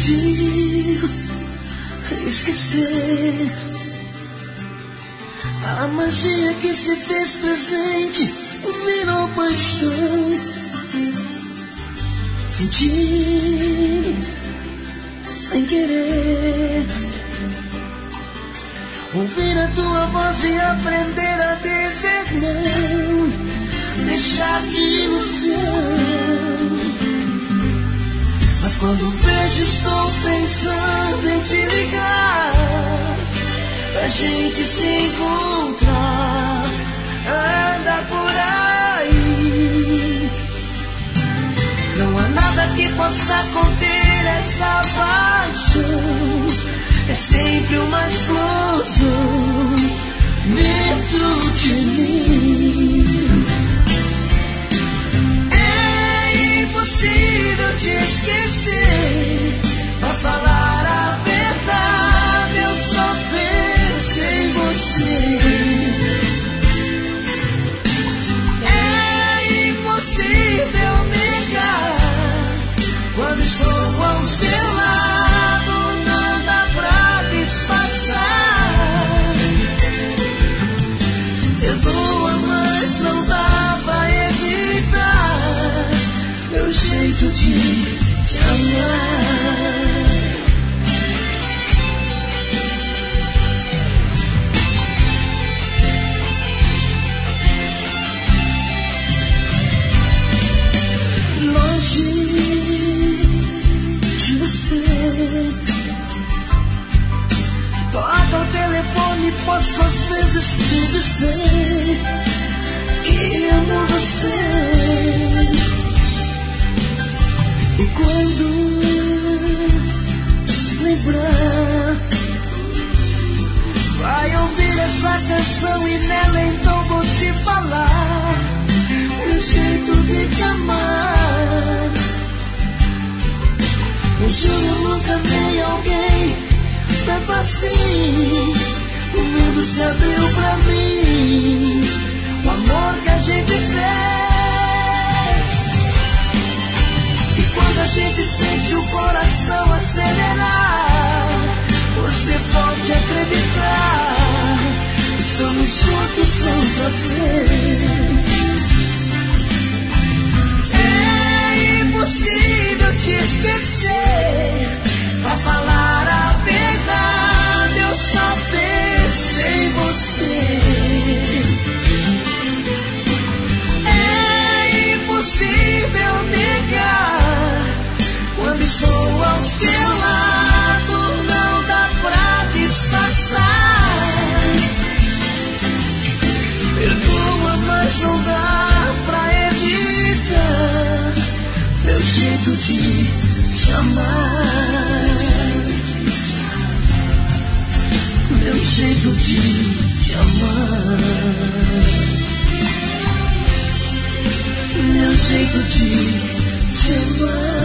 impossível esquecer a magia que se fez presente, virou paixão. Sentir sem querer, ouvir a tua voz e aprender a dizer não, deixar de ilusão. Mas quando vejo estou pensando em te ligar, pra gente se encontrar, andar por aí. Não há nada que possa conter essa paixão, é sempre uma explosão dentro de mim. É impossível te esquecer, pra falar a verdade eu só penso em você. É impossível negar, quando estou ao seu lado não dá pra disfarçar. Perdoa, mas não dá pra evitar meu jeito de te amar. Longe de você, toca o telefone, posso às vezes te dizer que amo você. E quando se lembrar, vai ouvir essa canção e nela então vou te falar meu jeito de te amar. Eu juro, nunca amei alguém tanto assim. O mundo se abriu pra mim, o amor que a gente fez. E quando a gente sente o coração acelerar, você pode acreditar, estamos juntos só pra frente. É impossível te esquecer, pra falar a verdade eu só penso em você. É impossível negar, quando estou ao seu lado não dá pra disfarçar. Perdoa, mas não dá pra evitar meu jeito de te amar. Meu jeito de te amar. Meu jeito de te amar.